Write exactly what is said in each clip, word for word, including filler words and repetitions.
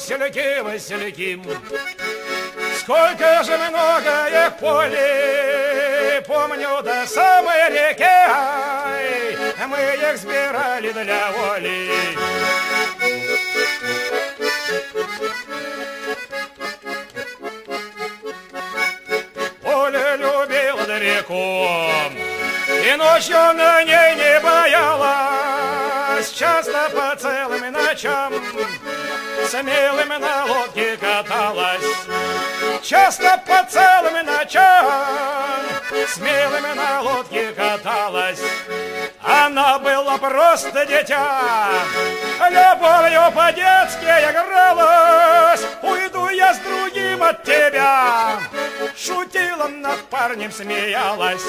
васильки, васильки. Сколько же многое поле, помню, до самой реки, ай, мы их сбирали для воли. Поле любила реку, и ночью на ней не боялась, часто по целым ночам смелыми на лодке каталась. Часто по целым ночам смелыми на лодке каталась. Она была просто дитя, любовью по-детски игралась. Уйду я с другим от тебя, шутила над парнем, смеялась.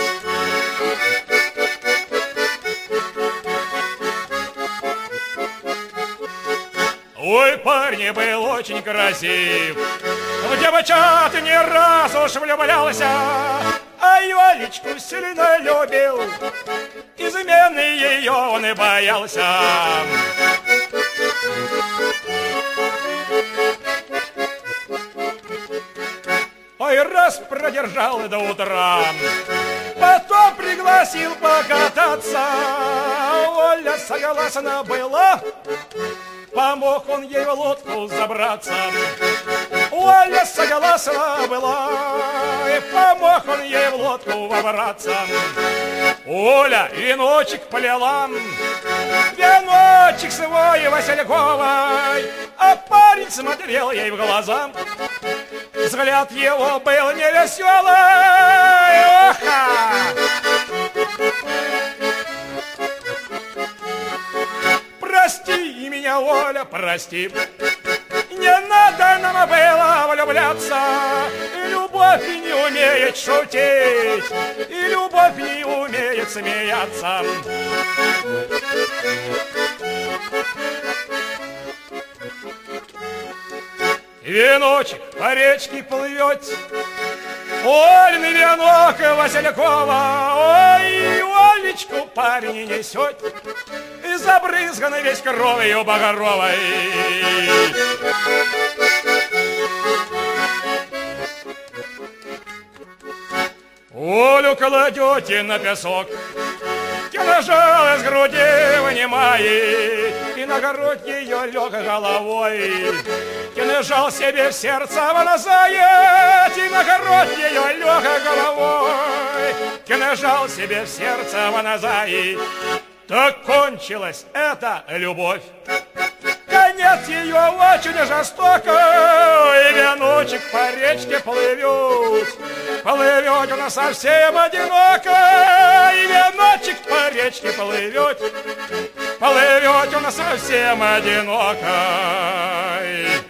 Ой, парень был очень красив, в девчат не раз уж влюблялся, а Юлечку сильно любил, измены ее он и боялся. Ой, раз продержал до утра, потом пригласил покататься. Оля согласна была, помог он ей в лодку забраться. Оля согласна была, и помог он ей в лодку вобраться. Оля веночек полила, веночек свой васильковый, а парень смотрел ей в глаза. Взгляд его был невеселый. Оха! Прости меня, Оля, прости. Не надо нам было влюбляться. Любовь не умеет шутить, и любовь не умеет смеяться. Веночек по речке плывет, Ольный венок Василькова. Ой, Олечку парень несет, и забрызган весь кровью багровой. Олю кладете на песок, кинжал из груди вынимает, и на грудь ее лег головой. Кинжал себе в сердце вонзает, и на грудь ее лег головой. Кинжал себе в сердце вонзает. Так кончилась эта любовь. Конец ее очень жестоко, и веночек по речке плывет. Плывет она совсем одиноко, и веночек по речке плывет. Плывет она совсем одиноко.